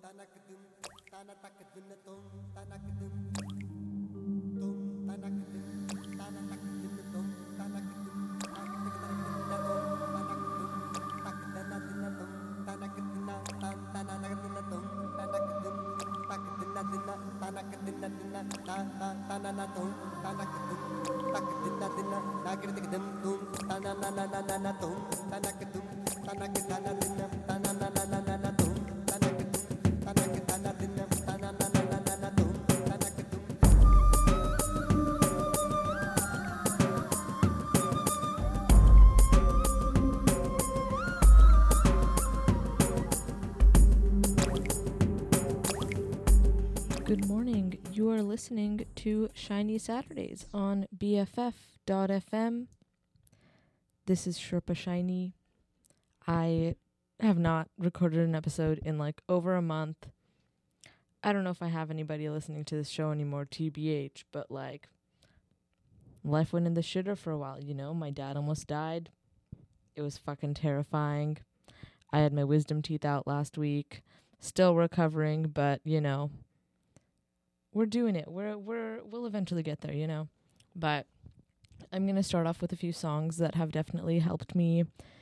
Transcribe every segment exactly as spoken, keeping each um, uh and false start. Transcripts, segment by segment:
Good morning. You are listening to Shiny Saturdays on B F F dot F M. This is Sherpa Shiny. I have not recorded an episode in like over a month. I don't know if I have anybody listening to this show anymore, T B H, but like life went in the shitter for a while, you know? My dad almost died. It was fucking terrifying. I had my wisdom teeth out last week. Still recovering, but you know, we're doing it. We're we're we'll eventually get there, you know. But I'm going to start off with a few songs that have definitely helped me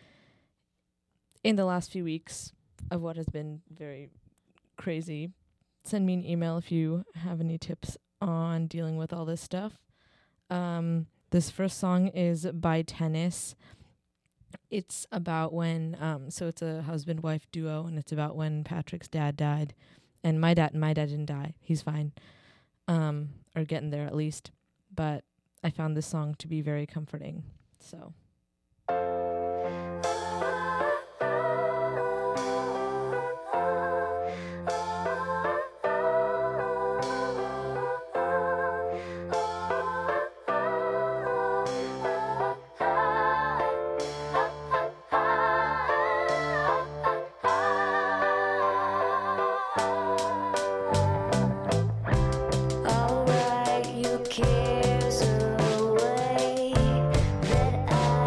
in the last few weeks of what has been very crazy. Send me an email if you have any tips on dealing with all this stuff. Um, this first song is by Tennis. It's about when, um, so it's a husband-wife duo, and it's about when Patrick's dad died. And my dad, my dad didn't die. He's fine. Um, or getting there at least. But I found this song to be very comforting. So. Alright, you cares away that I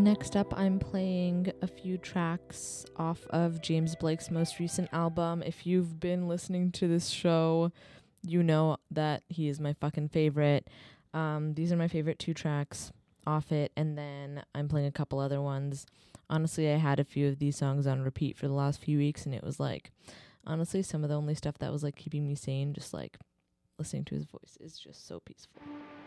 Next up, I'm playing a few tracks off of James Blake's most recent album. If you've been listening to this show, you know that he is my fucking favorite. Um, these are my favorite two tracks off it, and then I'm playing a couple other ones. Honestly, I had a few of these songs on repeat for the last few weeks, and it was like, honestly, some of the only stuff that was like keeping me sane, just like listening to his voice is just so peaceful.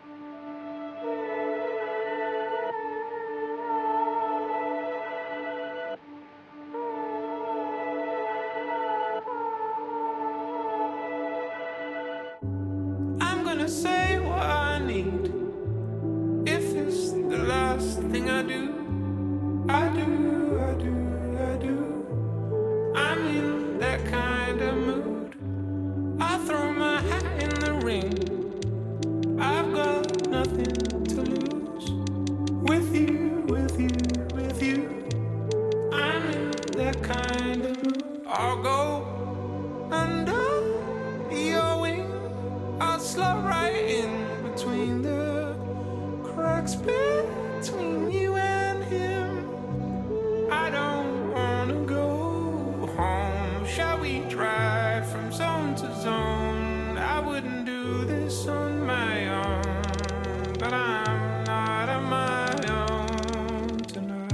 Say what I need. If it's the last thing I do, I do, I do, I do. I'm in that kind of mood. I throw my hat in the ring. I've got nothing to lose. With you, with you, with you. I'm in that kind of mood. I'll go under your wing. I'll slide right in between the cracks between you and him. I don't wanna go home. Shall we drive from zone to zone? I wouldn't do this on my own, but I'm not on my own tonight.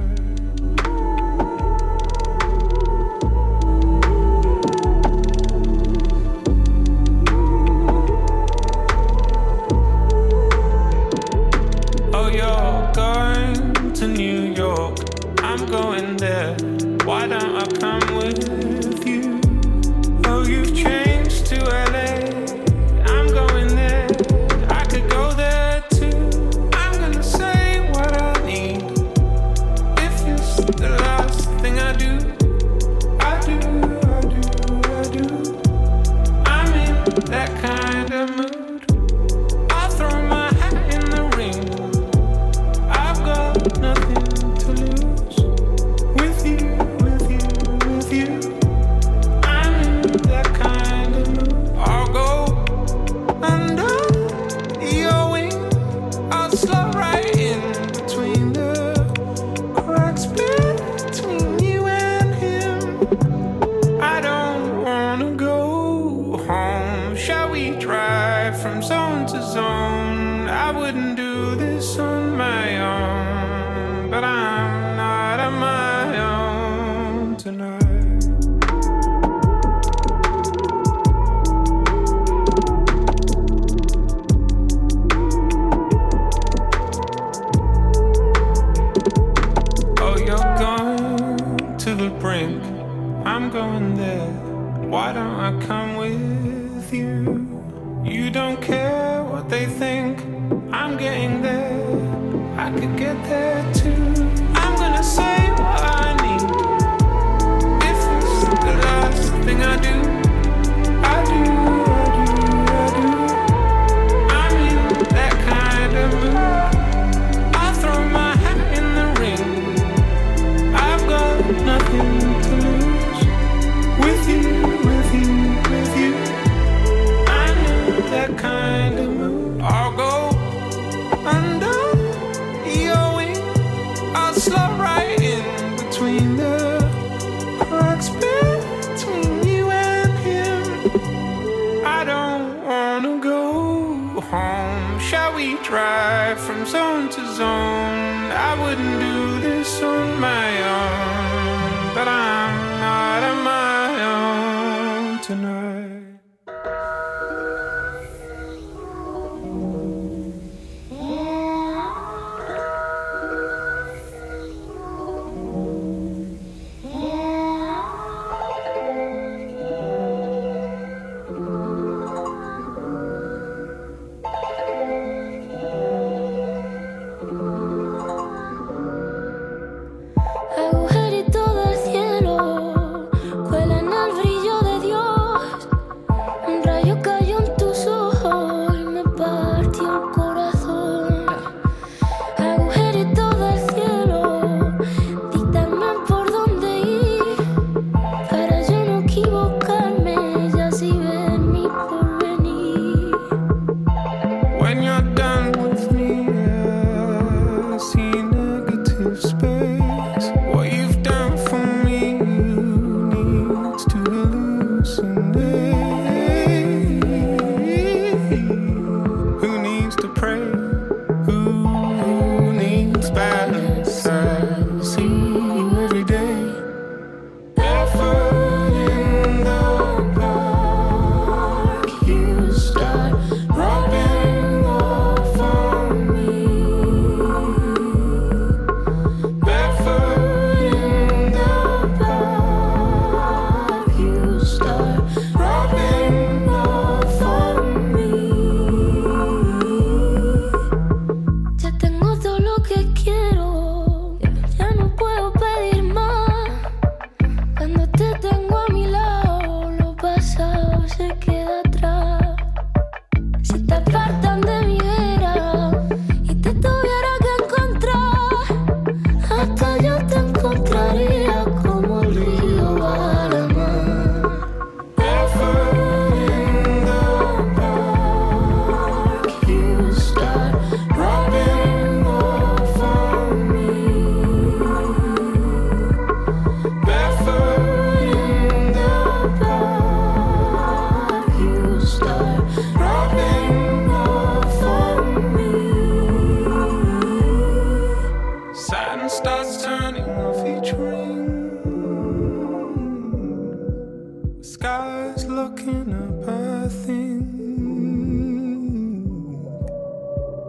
To New York, I'm going there. Why don't I come with you? Oh, you've changed to L A. I'm going there. I could go there too. I'm gonna say what I need. If it's the last thing I do, I do, I do, I do. I'm in that kind of mood. I throw my hat in the ring. Nothing to lose. With you, with you, with you. I'm in that kind of mood. I'll go under your wing. I'll slide right in between the cracks between you and him. I don't wanna go home. Shall we drive from zone to zone? I wouldn't do this on my own, but I'm not on my own tonight. Oh, you're going to the brink. I'm going there. Why don't I come with you? You don't care what they think. I'm getting there. I could get there too. I'm gonna say what I need. If it's the last thing I do, I do, I do, I do. I'm in that kind of mood. I throw my hat in the ring. I've got nothing to lose. With you, with you, with you. I'm in that kind of mood. I'll go under your wing. I'll slide right in between the cracks between you and him. I don't wanna go home. Shall we drive from zone to zone? I wouldn't do this on my own, but I'm not on my own tonight. When you're done with me, I see negative space.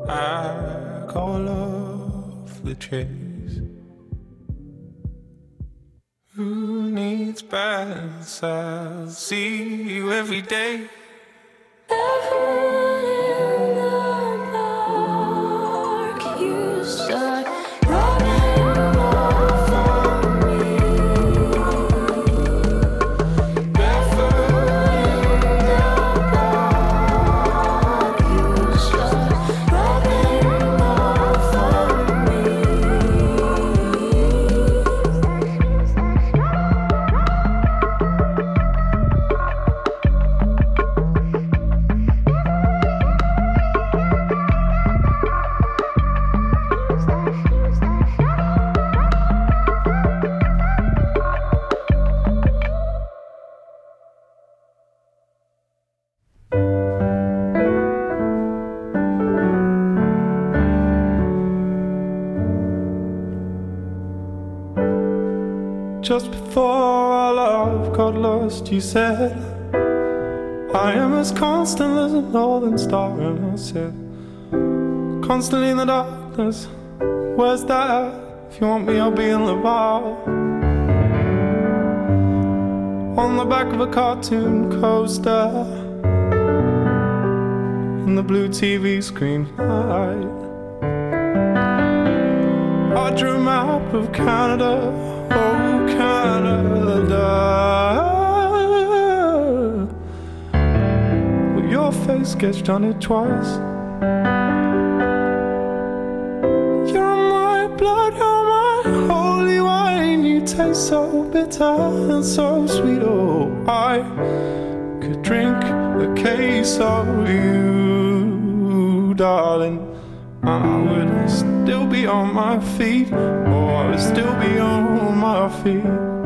I call off the chase. Who needs balance? I'll see you every day. Everyone in the park, you start running off on me. Barefoot in the park, you start running off on me. Just before our love got lost, you said, I am as constant as a northern star. And I said, constantly in the darkness, where's that? If you want me, I'll be in the bar. On the back of a cartoon coaster, in the blue T V screen light, I drew a map of Canada. Oh, Canada, with your face sketched on it twice. You're my blood, you're my holy wine. You taste so bitter and so sweet. Oh, I could drink a case of you, darling, and I would still be on my feet. Oh, I would still be on my feet.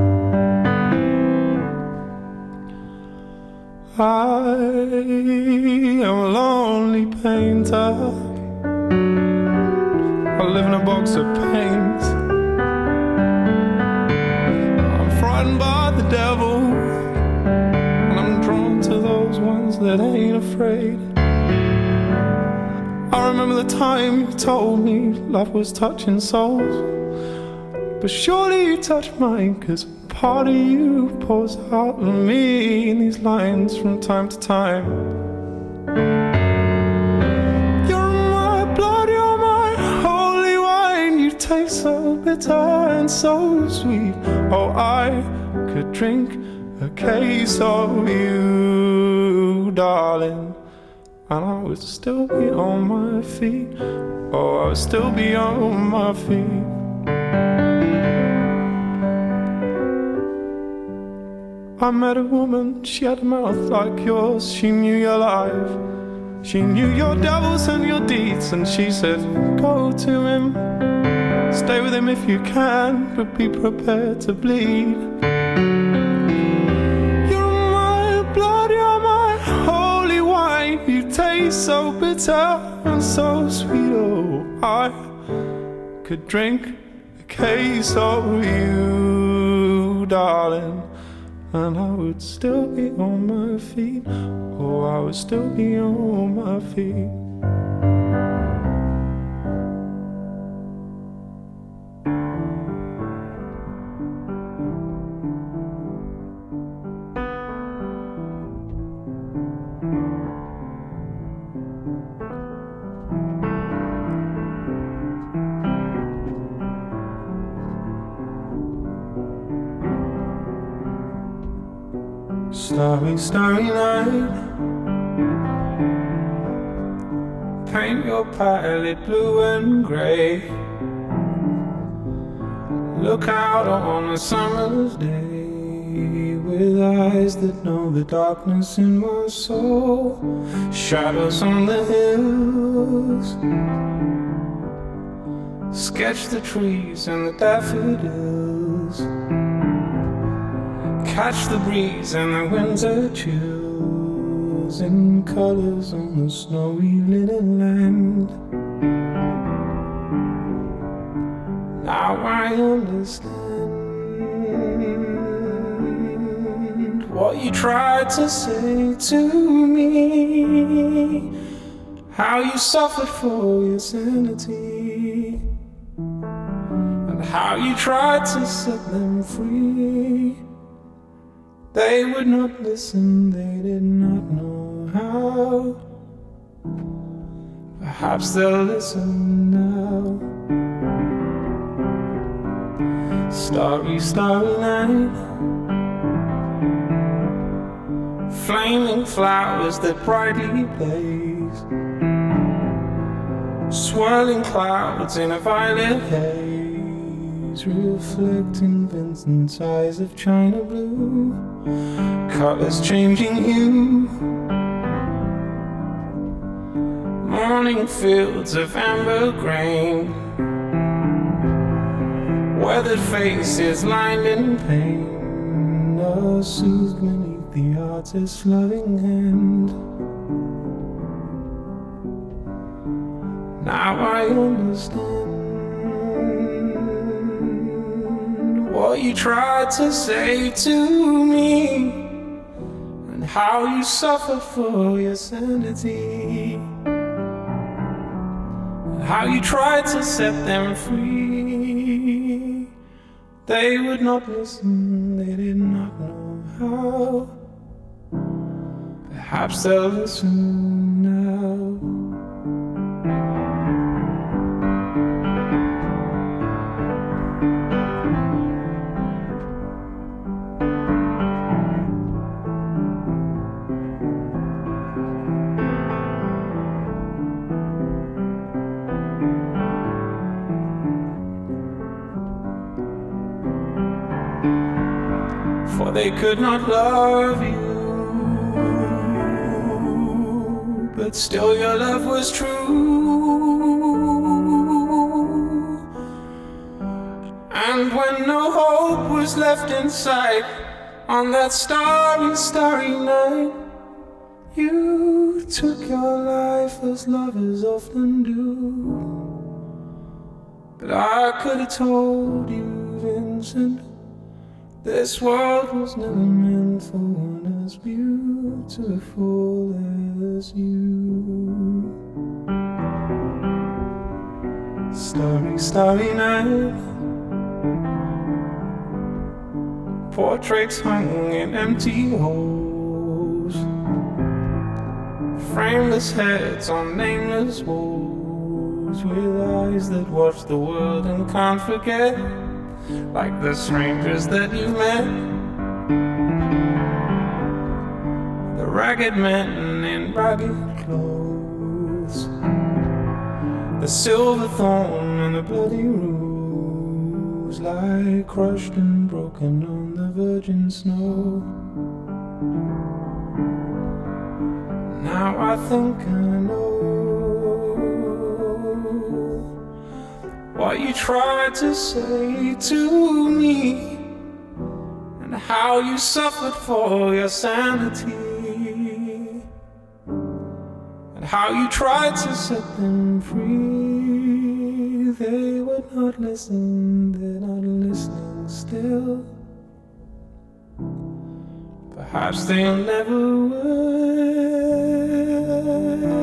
I am a lonely painter. I live in a box of paints. I'm frightened by the devil, and I'm drawn to those ones that ain't afraid. I remember the time you told me love was touching souls, but surely you touched mine, 'cause part of you pours out of me in these lines from time to time. You're my blood, you're my holy wine. You taste so bitter and so sweet. Oh, I could drink a case of you, darling, and I would still be on my feet. Oh, I would still be on my feet. I met a woman, she had a mouth like yours. She knew your life, she knew your devils and your deeds. And she said, go to him, stay with him if you can, but be prepared to bleed. You're my blood, you're my holy wine. You taste so bitter and so sweet. Oh, I could drink a case of you, darling, and I would still be on my feet. Oh, I would still be on my feet. Starry, starry night, paint your palette blue and grey. Look out on a summer's day with eyes that know the darkness in my soul. Shadows on the hills, sketch the trees and the daffodils. Catch the breeze and the winter chills in colors on the snowy linen land. Now I understand what you tried to say to me. how you suffered for your sanity, and how you tried to set them free. They would not listen, they did not know how. Perhaps they'll listen now. Starry, starry night, flaming flowers that brightly blaze, swirling clouds in a violet haze, reflecting Vincent's eyes of china blue, colors changing hue, morning fields of amber grain, weathered faces lined in pain, are soothed beneath the artist's loving hand. Now I understand what you tried to say to me, and how you suffered for your sanity, and how you tried to set them free. They would not listen, they did not know how. Perhaps they'll listen now. For they could not love you, but still your love was true. And when no hope was left in sight, on that starry, starry night, you took your life as lovers often do. But I could have told you, Vincent, this world was never meant for one as beautiful as you. Starry, starry night, portraits hung in empty halls, frameless heads on nameless walls, with eyes that watch the world and can't forget, like the strangers that you met. The ragged men in ragged clothes, the silver thorn and the bloody rose lie crushed and broken on the virgin snow. Now I think I know what you tried to say to me, and how you suffered for your sanity, and how you tried to set them free. They would not listen, they're not listening still. Perhaps they'll never will.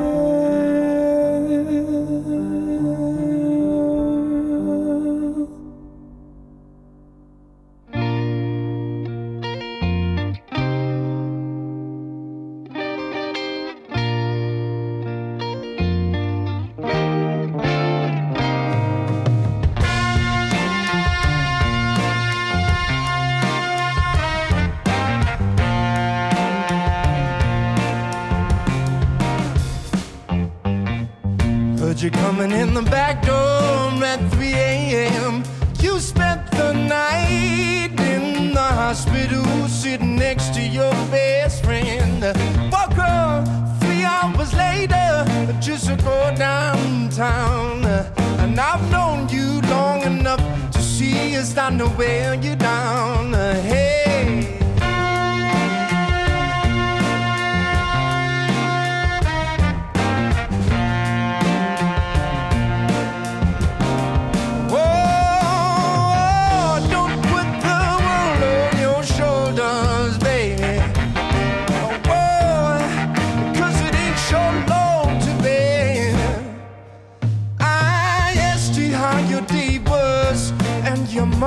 You're coming in the back door at three a.m. You spent the night in the hospital, sitting next to your best friend. Woke up three hours later just to go downtown. And I've known you long enough to see it's time to wear you down. Hey,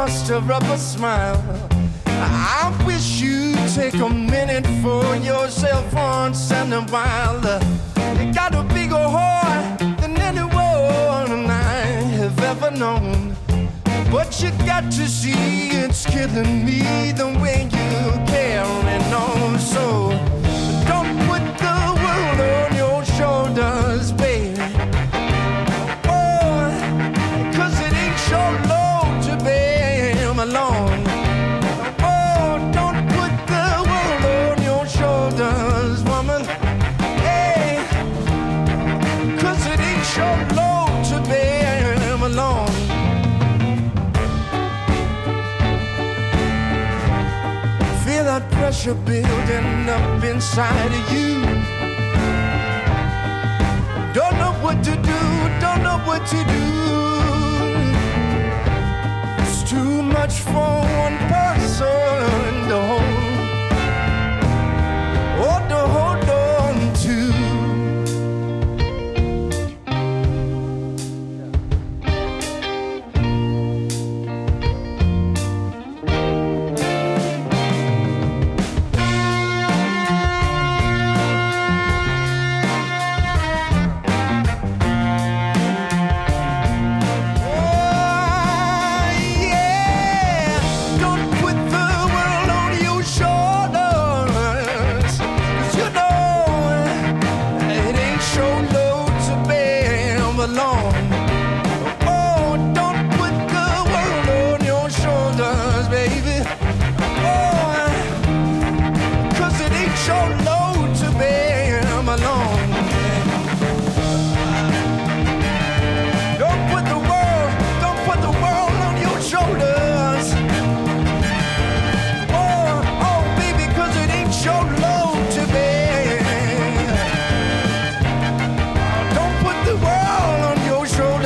muster up a smile. I wish you'd take a minute for yourself once in a while. You got a bigger heart than anyone I have ever known. But you got to see it's killing me the way you carrying on. So don't put the world on your shoulders, baby. Oh, 'cause it ain't your load to bear alone. Oh, don't put the world on your shoulders, woman. Hey, 'cause it ain't your load to bear alone. Feel that pressure building up inside of you. Don't know what to do, don't know what to do. It's too much for one person to hold, or to hold on to. Show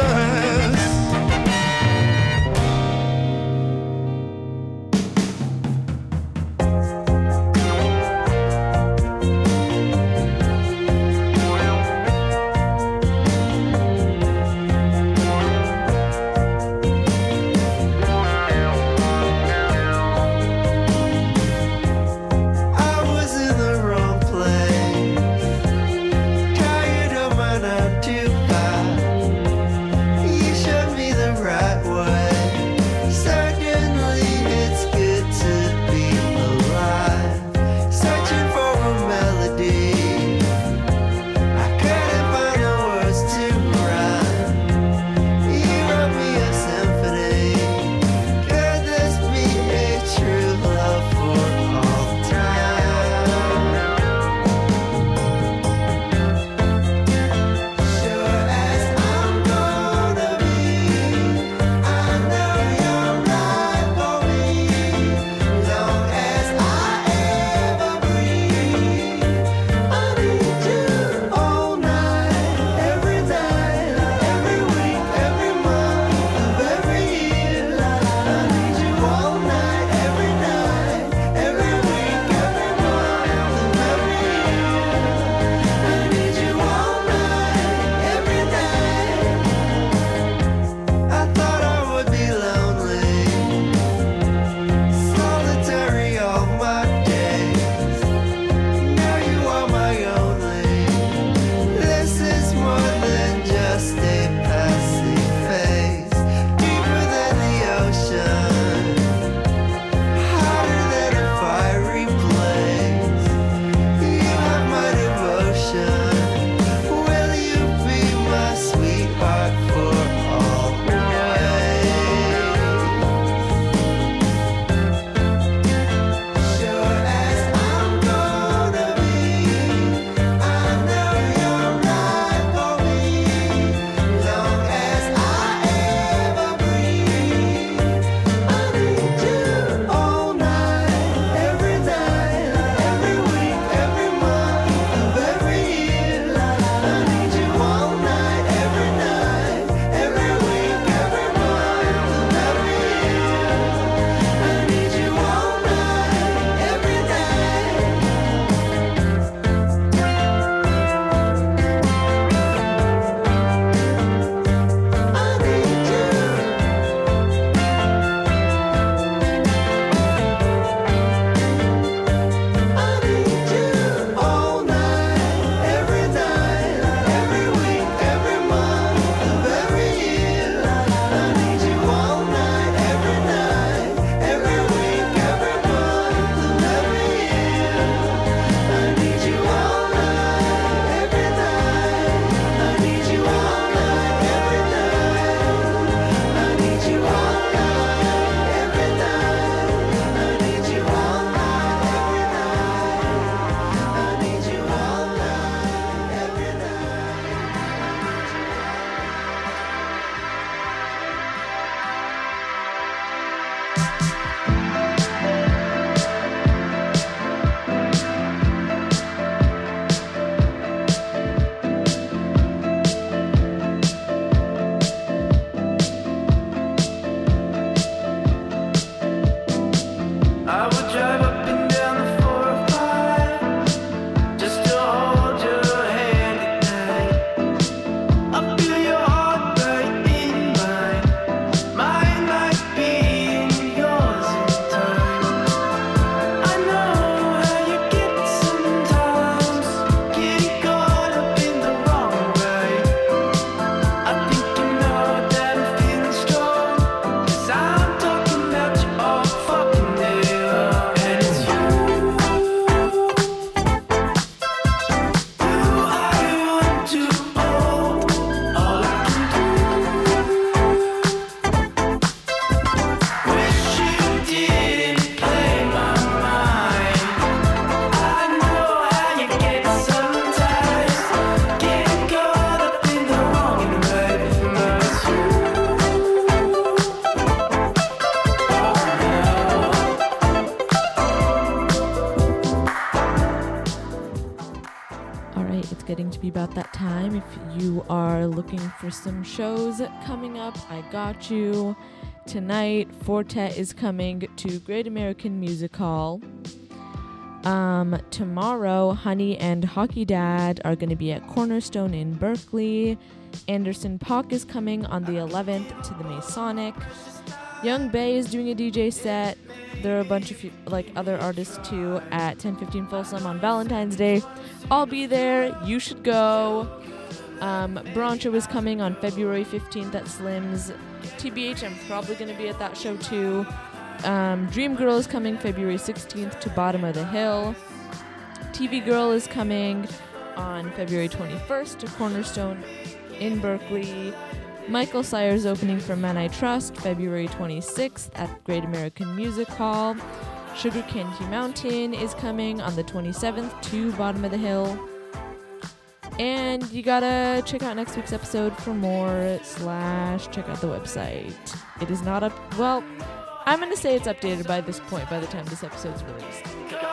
about that time. If you are looking for some shows coming up, I got you. Tonight, Fortet is coming to Great American Music Hall. Um, tomorrow, Honey and Hockey Dad are going to be at Cornerstone in Berkeley. Anderson Paak is coming on the eleventh to the Masonic. Young Bay is doing a D J set. There are a bunch of like other artists too at ten fifteen Folsom on Valentine's Day. I'll be there. You should go. Um, Broncho is coming on February fifteenth at Slim's. T B H, I'm probably going to be at that show too. Um, Dream Girl is coming February sixteenth to Bottom of the Hill. T V Girl is coming on February twenty-first to Cornerstone in Berkeley. Michael Sayers opening for Men I Trust February twenty-sixth at Great American Music Hall. Sugar Candy Mountain is coming on the twenty-seventh to Bottom of the Hill. And you gotta check out next week's episode for more, slash check out the website. It is not up, well, I'm gonna say it's updated by this point, by the time this episode's released.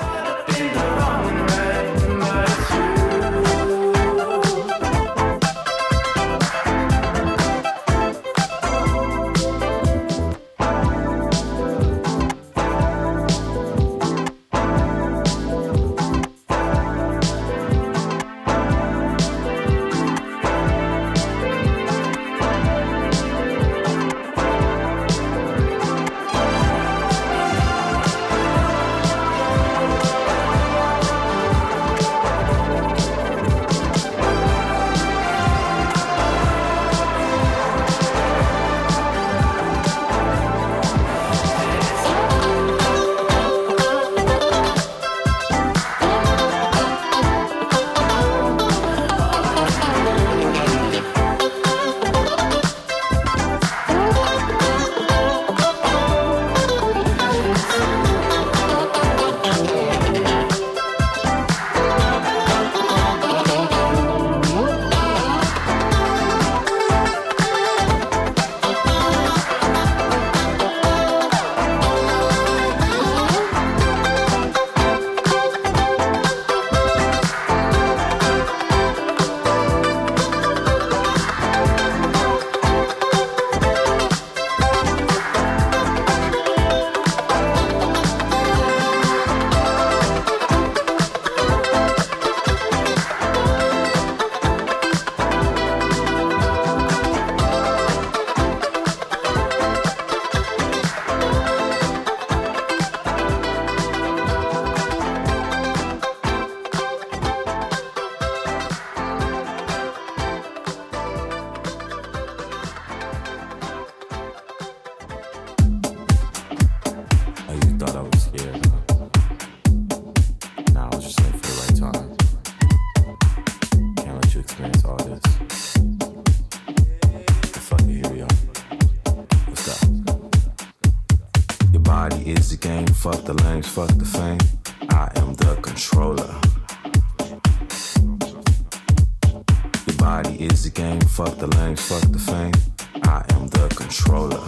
Fuck the lames, fuck the fame. I am the controller. Your body is the game. Fuck the lames, fuck the fame. I am the controller.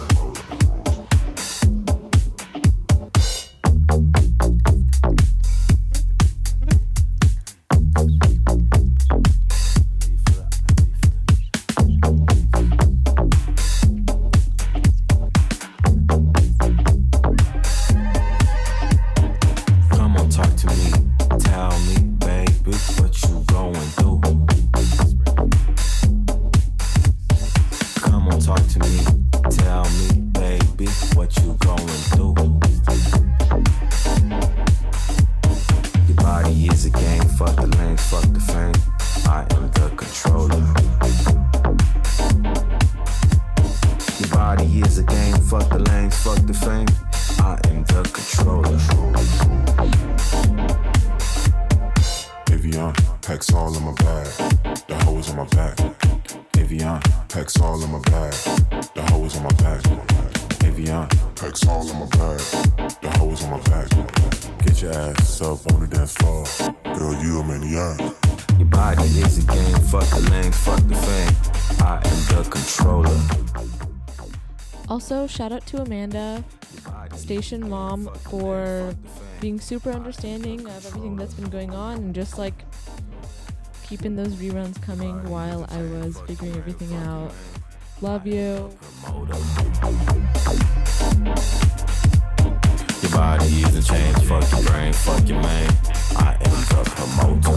Also, shout out to Amanda, station mom, for being super understanding of everything that's been going on and just like keeping those reruns coming while I was figuring everything out. Love you. Your body isn't changed, fuck your brain, fuck your man. I am the promoter.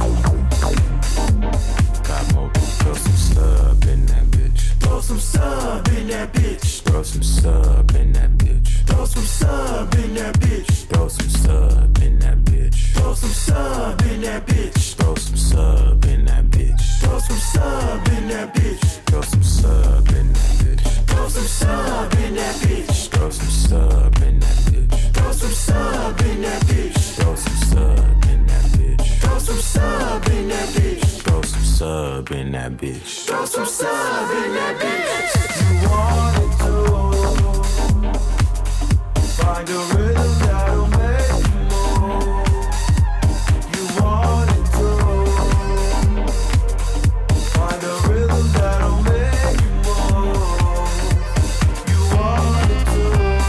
Got more, throw some sub in that bitch. Throw some sub in that bitch. Throw some sub in that bitch. Throw some sub in that bitch. Throw some sub in that bitch. Throw some sub in that bitch. Throw some sub in that bitch. Throw some sub in that bitch. Throw some sub in that bitch. Throw some sub in that bitch. Throw some sub in that bitch. Throw some sub in that bitch. Throw some sub in that bitch. Throw some sub in that bitch. Throw some sub in that bitch. Throw some sub in that bitch. You wanted to find a rhythm that'll make you move. You wanted to find a rhythm that'll make you move. You wanted to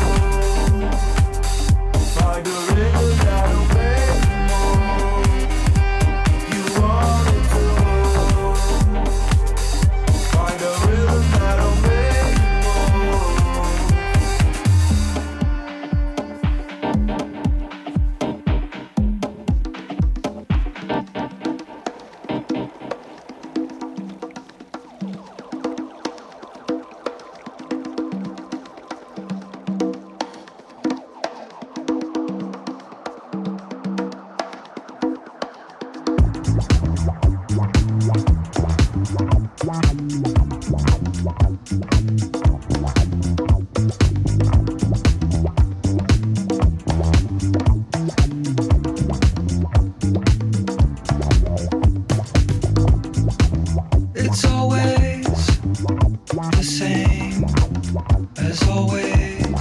find a rhythm that'll make you move. You wanted to find a rhythm that'll make you move. It's always the same as always.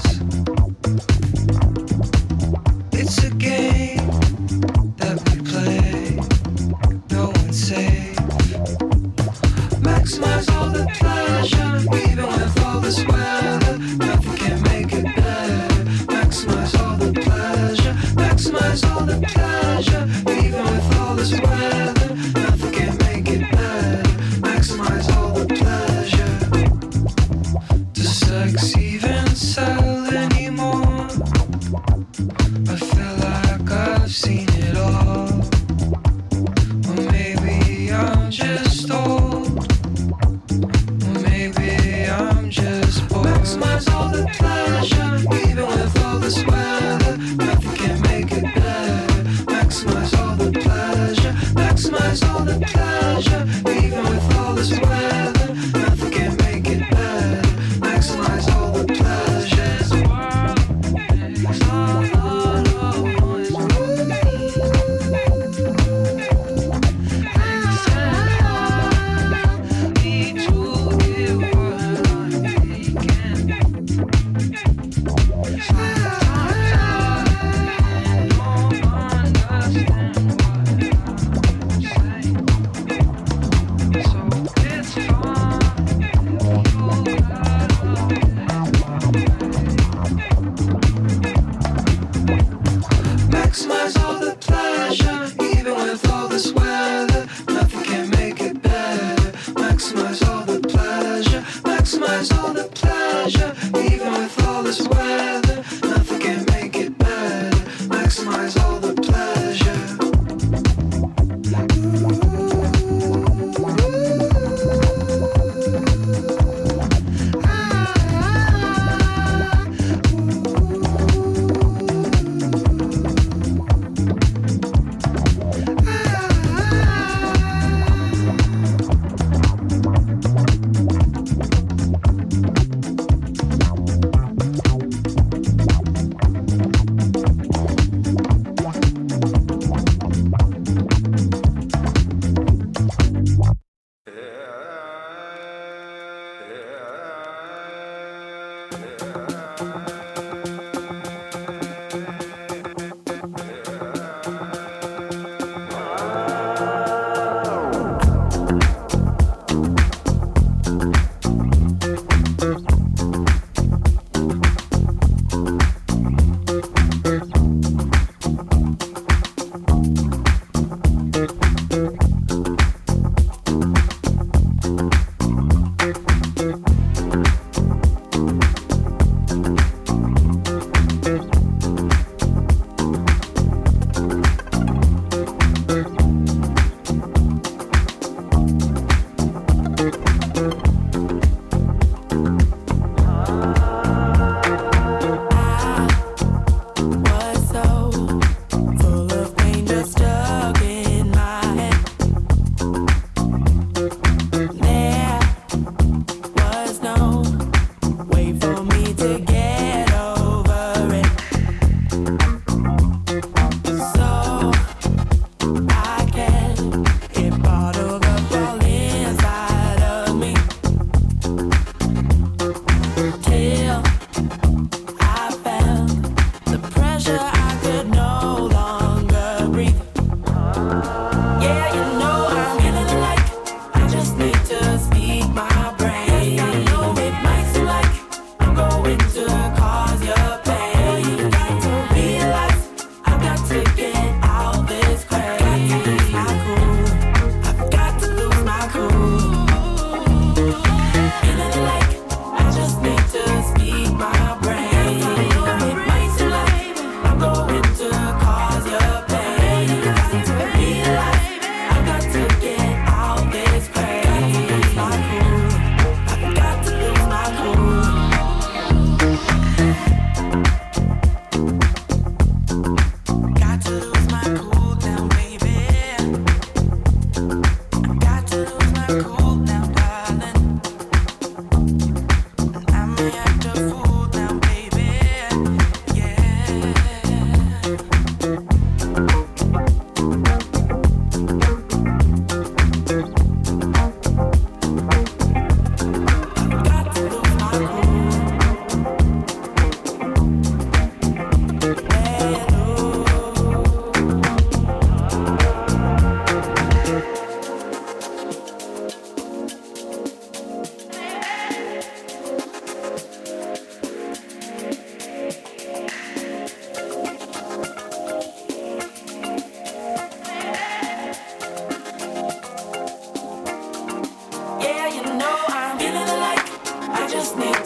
It's a game that we play, no one's safe. Maximize all the pleasure, even with all this weather, nothing can make it better. Maximize all the pleasure, maximize all the pleasure, even with all this weather, nothing can make it better. Maximize all the pleasure.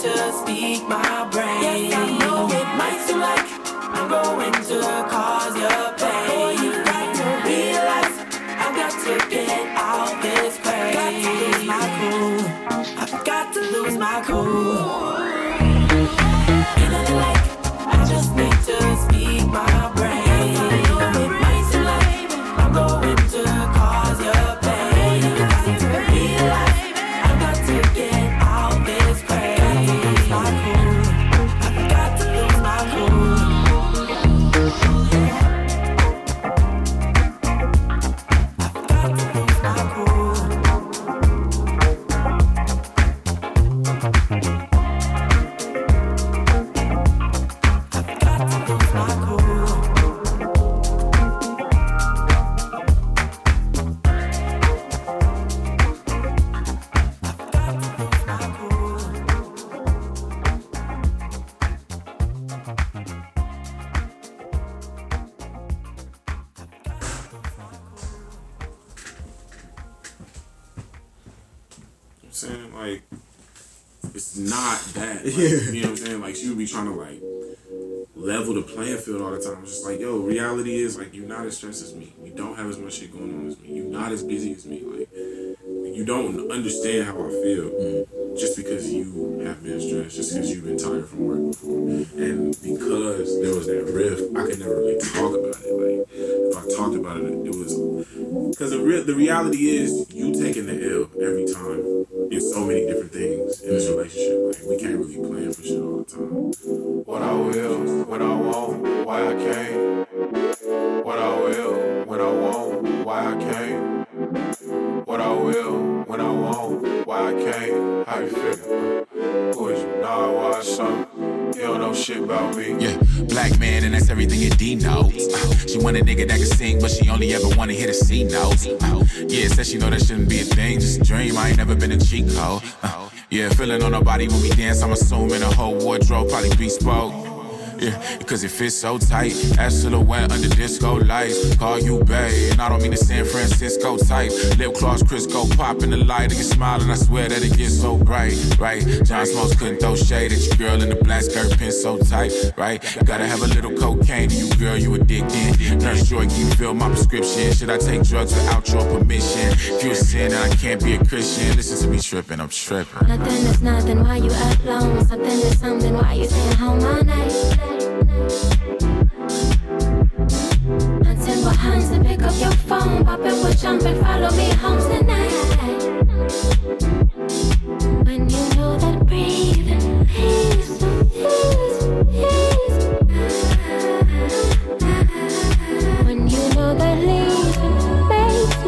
to speak my brain. Yes, I know it might seem like I'm going to cause your pain. You got to realize I've got to get out this pain. Got to lose my cool. I've got to lose my cool. Feeling like I just need to speak my brain. Yes, I know it might seem like I'm going to cause your pain. You got to realize I've got to get out this pain. Got to lose my cool. I've got to lose my cool. saying? Like, it's not that. Like, Yeah. You know what I'm saying? Like, she would be trying to, like, level the playing field all the time. It's just like, yo, reality is, like, you're not as stressed as me. We don't have as much shit going on as me. You're not as busy as me. Like, you don't understand how I feel mm. just because you have been stressed, just because you've been tired from work before. And because there was that rift, I could never really talk about it. Like, if I talked about it, it was... Because the, re- the reality is, you taking the L every time in so many different things in this relationship. Like, we can't really plan for shit all the time. What I will, when I won't, why I can't. What I will, when I won't, why I can't. What I will, when I won't, why I can't. How you feel? Who is you? Nah, I watch something. You don't know shit about me. Yeah, black man, and that's everything it denotes. Uh, she want a nigga that can sing, but she only ever wanna hear the C notes. Uh, yeah, said she know that shouldn't be a thing, just a dream. I ain't never been a cheat code. Uh, yeah, feeling on her body when we dance. I'm assuming the whole wardrobe probably bespoke. Yeah, because it fits so tight. As silhouette under disco lights. Call you bae, and I don't mean the San Francisco type. Lip gloss, Crisco pop in the light. And you smile, and I swear that it gets so bright, right? John Smokes couldn't throw shade at your girl in the black skirt, pin so tight, right? Gotta have a little cocaine to you, girl, you addicted. Nurse Joy, can you fill my prescription? Should I take drugs without your permission? If you a sin, and I can't be a Christian. Listen to me tripping, I'm tripping. Nothing is nothing, why you alone? Something is something, why you staying home all night? Until we're hands to pick up your phone, pop it, we'll jump and follow me home tonight. When you know that breathing is so easy. When you know that leaving makes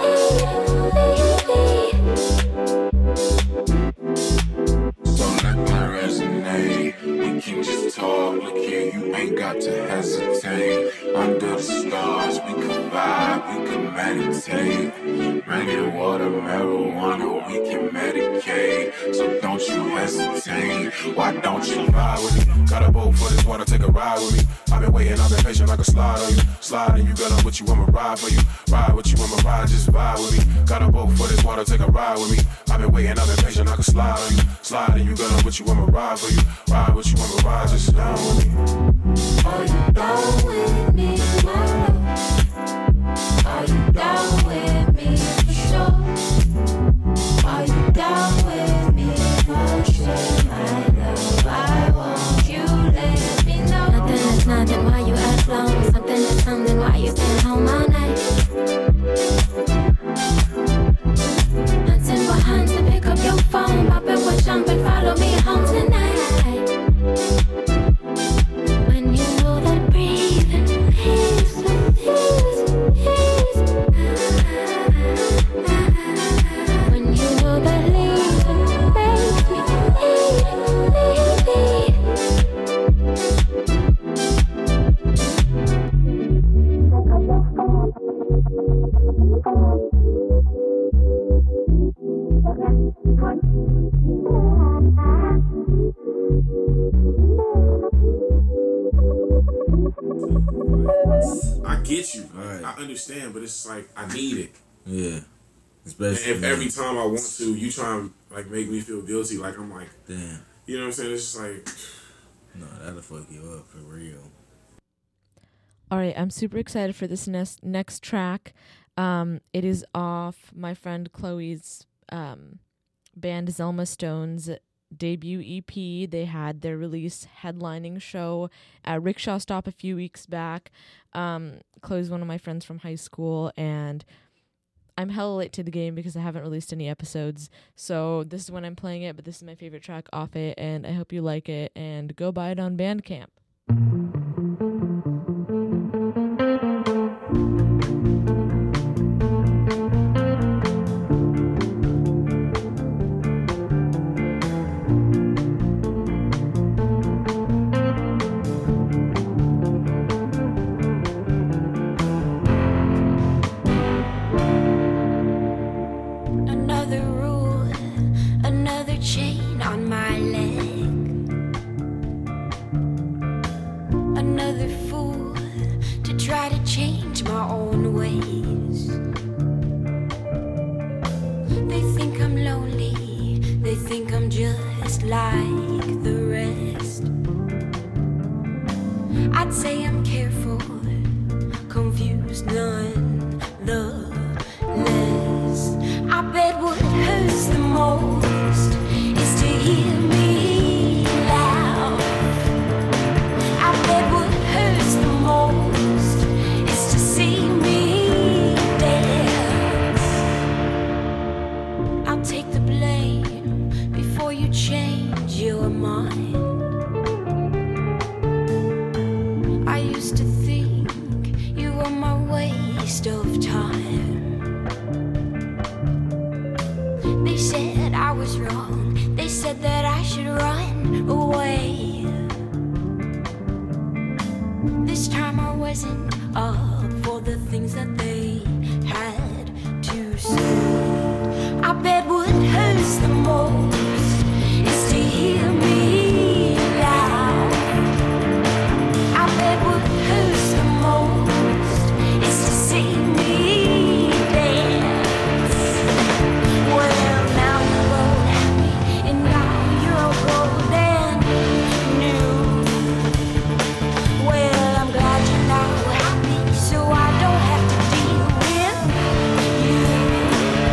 me So let that resonate. We can just talk, look here, you ain't got to hesitate. Under the stars, we can vibe, we can meditate. Rain water, marijuana, we can medicate. So don't you hesitate, why don't you Ride with me, got a boat for this water, take a ride with me. I've been waiting, I've been patient like a slide on you. Slide and you got on what you want me ride for you. Ride what you want me ride, just vibe with me. Got a boat for this water, take a ride with me. I've been waiting, I've been patient like a slide on you. Slide and you got on what you want me ride for you. Ride what you want me ride, just down with me. Are you down with me, my love? Are you down with me for sure? Are you down with me for sure, my love? I want you, let me know. Nothing is nothing, why you act long? Something is something, why you staying home all night? Until we're hands to pick up your phone, pop it, we'll jump and follow me home tonight. When you know that breathing is so easy. When you know that leaving makes me I get you. Right. I understand, but it's like, I need it. Yeah. Especially And if every time I want to, you try and like make me feel guilty, like I'm like, damn. You know what I'm saying? It's just like, no, that'll fuck you up for real. All right, I'm super excited for this next next track. Um, it is off my friend Chloe's um, band Zelma Stone's debut E P. They had their release headlining show at Rickshaw Stop a few weeks back. Um, Chloe's one of my friends from high school, and I'm hella late to the game because I haven't released any episodes. So this is when I'm playing it, but this is my favorite track off it, and I hope you like it, and go buy it on Bandcamp. Another rule, another chain on my leg. Another fool to try to change my own ways. They think I'm lonely, they think I'm just like the rest. I'd say I'm careful, confused none the less. I bet what hurts the most is to hear me laugh. I bet what hurts the most is to see me dance. I'll take the blame before you change your mind. I used to think you were my waste of time. They said I was wrong. They said that I should run away. This time I wasn't up for the things that they had to say. I bet what hurts the most is to hear me laugh. I bet what hurts the most is to see me dance. Well, now you're all happy, and now you're all golden new. Well, I'm glad you're now happy, so I don't have to deal with you.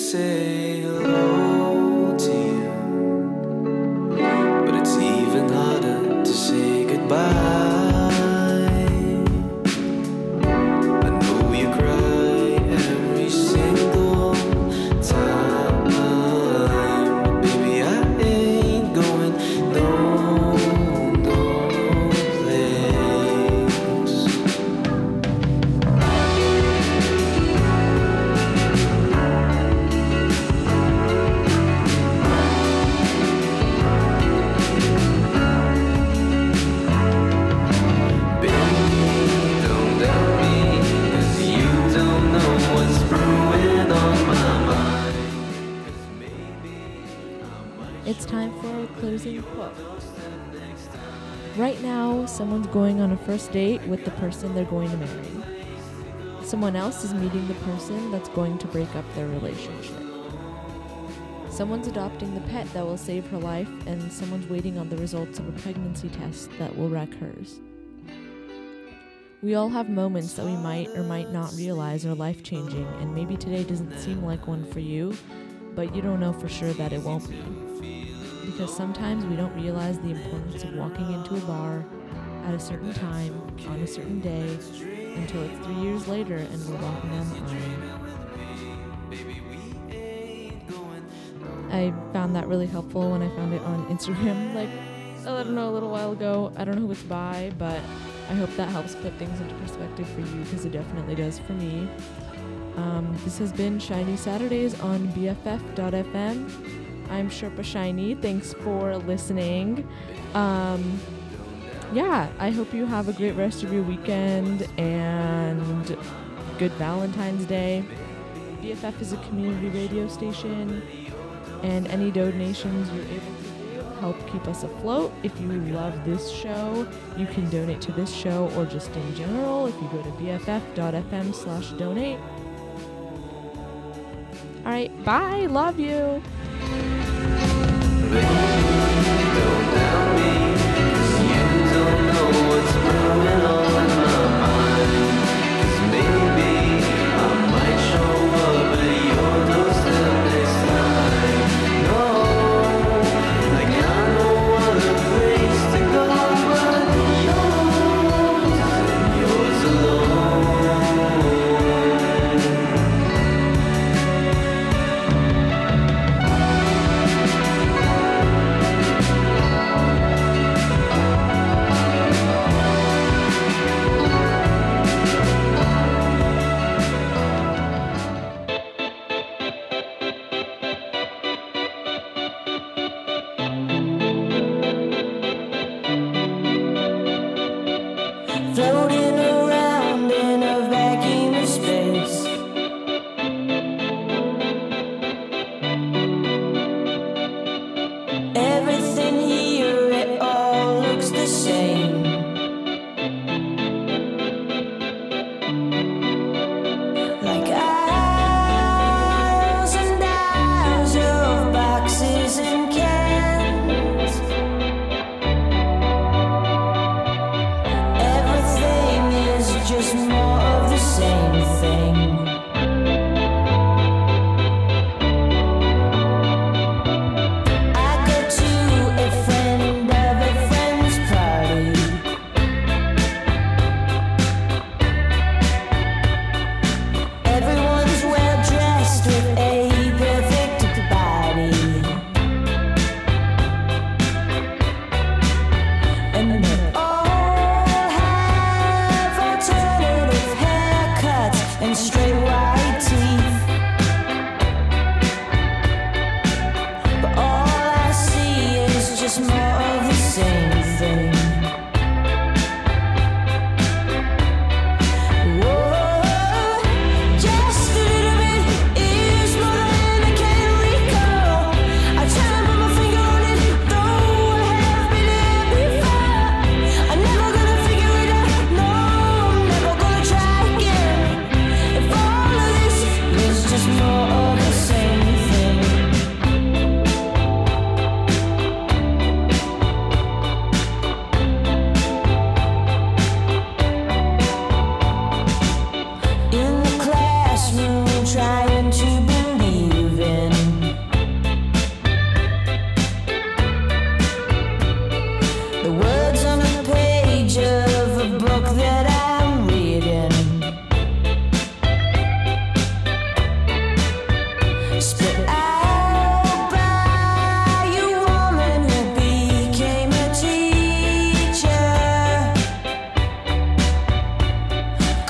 say hello to you, but it's even harder to say goodbye. I know you cry every single time, but baby, I ain't going no, no place. It's time for our closing quote. Right now, someone's going on a first date with the person they're going to marry. Someone else is meeting the person that's going to break up their relationship. Someone's adopting the pet that will save her life, and someone's waiting on the results of a pregnancy test that will wreck hers. We all have moments that we might or might not realize are life-changing, and maybe today doesn't seem like one for you, but you don't know for sure that it won't be. Because sometimes we don't realize the importance of walking into a bar at a certain time, on a certain day, until it's three years later and we're walking down the aisle. I found that really helpful when I found it on Instagram, like, I don't know, a little while ago. I don't know who it's by, but I hope that helps put things into perspective for you, because it definitely does for me. Um, this has been Shiny Saturdays on B F F dot F M. I'm Sherpa Shiny. Thanks for listening. Um, yeah, I hope you have a great rest of your weekend and good Valentine's Day. B F F is a community radio station, and any donations you're able to do help keep us afloat. If you love this show, you can donate to this show or just in general if you go to B F F dot F M slash donate. All right, bye. Love you. Baby, don't doubt me, 'cause you don't know what's brewing on my mind. 'Cause maybe I might show up at your doorstep next time. No, like I know other place to go, but yours and yours alone.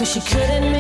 she couldn't make